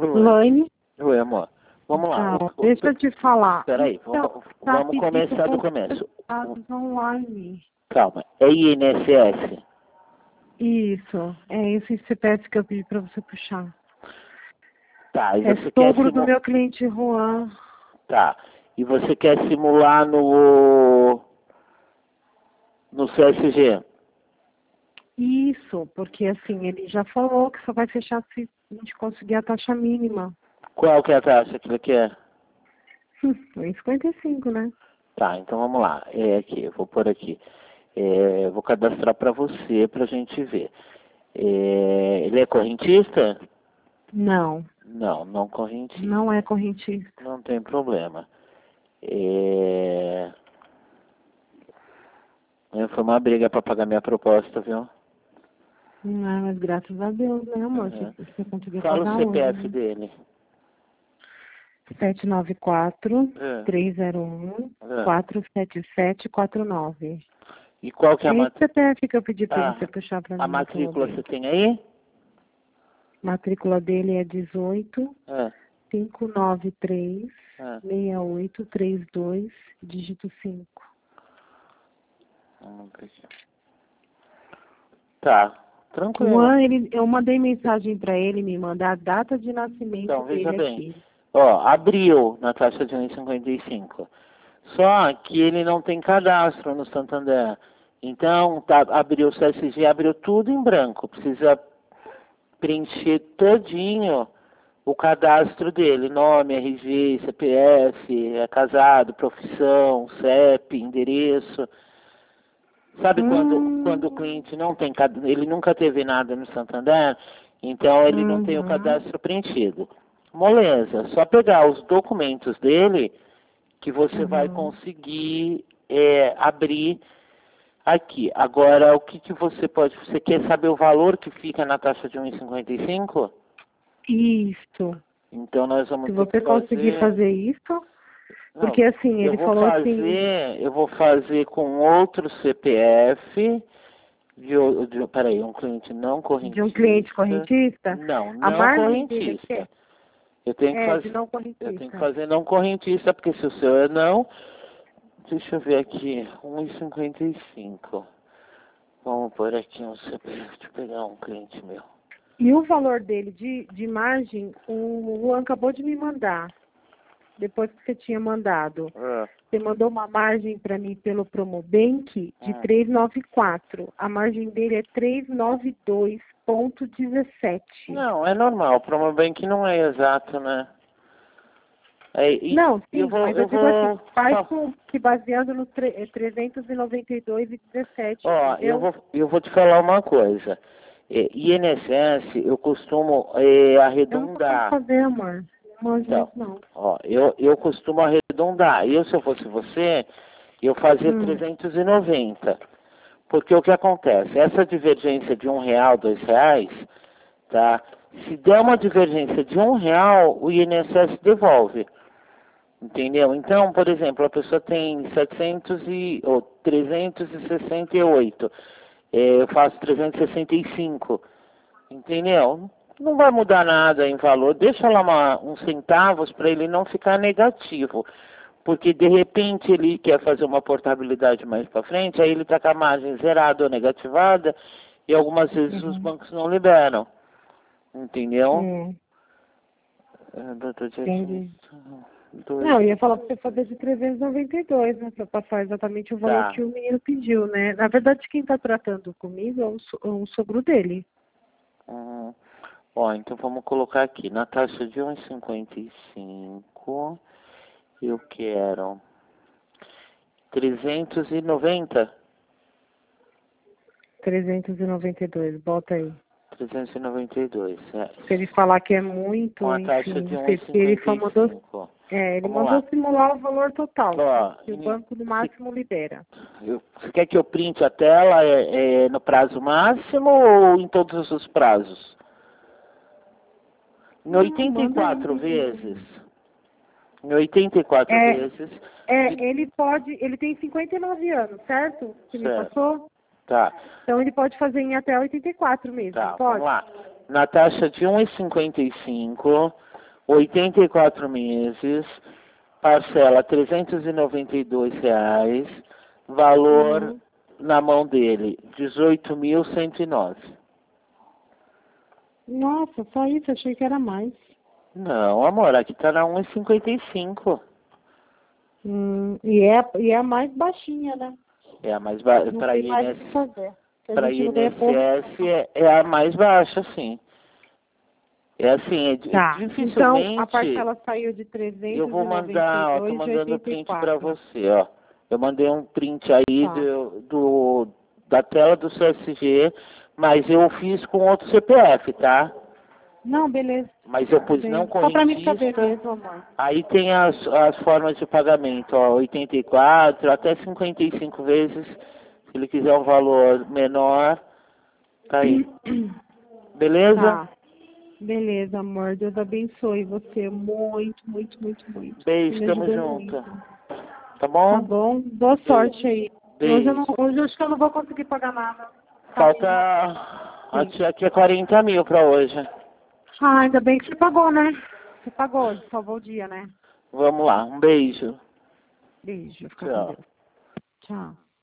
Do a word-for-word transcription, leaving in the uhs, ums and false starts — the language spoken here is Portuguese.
Laine. Oi, amor. Vamos lá. Ah, deixa eu te falar. Peraí, Então, vamos, tá vamos começar do começo. dados online. Calma. É I N S S? Isso. É esse C P F que eu pedi para você puxar. Tá, e É você quer sogro do simu... meu cliente Juan. Tá. E você quer simular no no C S G? Isso, porque assim, ele já falou que só vai fechar se a gente conseguir a taxa mínima. Qual que é a taxa que ele quer? um e cinquenta e cinco, né? Tá, então vamos lá. É aqui, eu vou pôr aqui. É, vou cadastrar para você pra gente ver. É, ele é correntista? Não, Não, não correntista. não é correntista. Não tem problema. É... Foi uma briga para pagar minha proposta, viu? Não, mas graças a Deus, né, amor? Uhum. Se você conseguiu Fala pagar o C P hoje, F né? dele. sete nove quatro, É. três zero um, É. quatro sete sete quatro nove. E qual que é a É esse matrícula? C P F que eu pedi para Ah, você puxar para a mim. matrícula você tem aí? Matrícula dele é dezoito, É. cinco nove três, É. seis oito três dois, dígito cinco. Vamos ver aqui. Tá, tranquilo. Juan, ele, eu mandei mensagem para ele me mandar a data de nascimento Então, veja dele bem. aqui. Ó, abriu na taxa de um e cinquenta e cinco. Só que ele não tem cadastro no Santander. Então, tá, abriu o C S G, abriu tudo em branco. Precisa preencher todinho o cadastro dele. Nome, R G, C P F, é casado, profissão, C E P, endereço. Sabe Hum. quando, quando o cliente não tem, cad- ele nunca teve nada no Santander, então ele não tem o Uhum. cadastro preenchido. Moleza, só pegar os documentos dele que você Uhum. vai conseguir é, abrir aqui. Agora, o que, que você pode... Você quer saber o valor que fica na taxa de um e cinquenta e cinco? Isso. Então nós vamos Se ter você que fazer... conseguir fazer isso, Não, porque assim, eu ele vou falou fazer, assim, eu vou fazer com outro C P F de, o- de peraí, um cliente não correntista. de um cliente correntista, Não, a não margem dele aqui correntista. Eu tenho que é de fazer, não eu tenho que correntista. fazer não correntista, porque se o seu é não, deixa eu ver aqui, um e cinquenta e cinco. Vamos pôr aqui um C P F, deixa eu pegar um cliente meu. E o valor dele de, de margem, o Juan acabou de me mandar, depois que você tinha mandado. Ah, Você mandou uma margem para mim pelo Promobank de hum. trezentos e noventa e quatro. A margem dele é trezentos e noventa e dois ponto dezessete. Não, é normal, o Promobank não é exato, né? É, e, Não, sim, eu vou, mas eu eu digo vou, assim, faz com, se baseando no tre- é trezentos e noventa e dois e dezessete, ó, entendeu? eu vou, eu vou te falar uma coisa. É, I N S S, eu costumo é, Eu não tô arredondar. fazer, amor. Não manjo Então, isso, não. ó, eu, eu costumo arredondar. Eu, se eu fosse você, eu fazia Hum. trezentos e noventa. Porque o que acontece? Essa divergência de um real, dois reais, tá? Se der uma divergência de um real, o I N S S devolve. Entendeu? Então, por exemplo, a pessoa tem setecentos e, ou trezentos e sessenta e oito. É, eu faço trezentos e sessenta e cinco. Entendeu? Não vai mudar nada em valor. Deixa lá uma, uns centavos para ele não ficar negativo. Porque de repente ele quer fazer uma portabilidade mais para frente, aí ele está com a margem zerada ou negativada, e algumas vezes os Uhum. bancos não liberam. Entendeu? Hum. É, doutor Entendi. Jackson, dois. Não, eu ia falar pra você fazer de trezentos e noventa e dois, né? Pra passar exatamente o valor Tá. que o menino pediu, né? Na verdade, quem tá tratando comigo é o, so- é o sogro dele. Hum, ó, então vamos colocar aqui. Na taxa de um e cinquenta e cinco, eu quero trezentos e noventa. trezentos e noventa e dois, bota aí. trezentos e noventa e dois, é. Se ele falar que é muito, Com a taxa enfim, de não um sei e se ele cinquenta só e mandou. cinco. É, ele Vamos mandou lá. simular o valor total, Ó, que o ini- banco no máximo libera. eu- você quer que eu printe a tela é, é, no prazo máximo ou em todos os prazos? Em Não, oitenta e manda quatro aí. vezes. Em oitenta e quatro É, vezes. é, de- ele pode, ele tem cinquenta e nove anos, certo? Que me Certo. passou? Tá, Então ele pode fazer em até oitenta e quatro mesmo, tá, não pode? vamos lá. Na taxa de um e cinquenta e cinco, oitenta e quatro meses, parcela trezentos e noventa e dois reais, valor Uhum. na mão dele, dezoito mil cento e nove. Nossa, só isso, achei que era mais. Não, amor, aqui tá na um e cinquenta e cinco. Hum, e, é, e é a mais baixinha, né? É a mais baixa. Não Para tem mais o que INSS, fazer. Se a para gente não ganha porra. INSS é, é a mais baixa, sim. É assim, é, di- Tá. Então, a dificilmente parcela saiu de eu trezentos vou e noventa e mandar, ó, tô dois de mandando oitenta e print para quatro. você, ó. Eu mandei um print aí Tá. do, do da tela do C S G, mas eu fiz com outro C P F, tá? Não, beleza. Mas eu Tudo pus não bem. Só pra mim saber correntista. mesmo, amor. Aí tem as, as formas de pagamento, ó, oitenta e quatro até cinquenta e cinco vezes. Se ele quiser um valor menor, tá aí. Beleza? Tá. Beleza, amor. Deus abençoe você muito, muito, muito, muito. Você Beijo, me tamo ajudou junto. muito. Tá Tá bom? bom? Boa Beijo. sorte aí. Hoje eu, não, Beijo. hoje eu acho que eu não vou conseguir pagar nada. Tá Falta. bem. A tia aqui é quarenta mil pra hoje. Ah, ainda bem que você pagou, né? Você pagou, hoje, salvou o dia, né? Vamos lá, um beijo. Beijo, fica com Tchau. Deus. Tchau.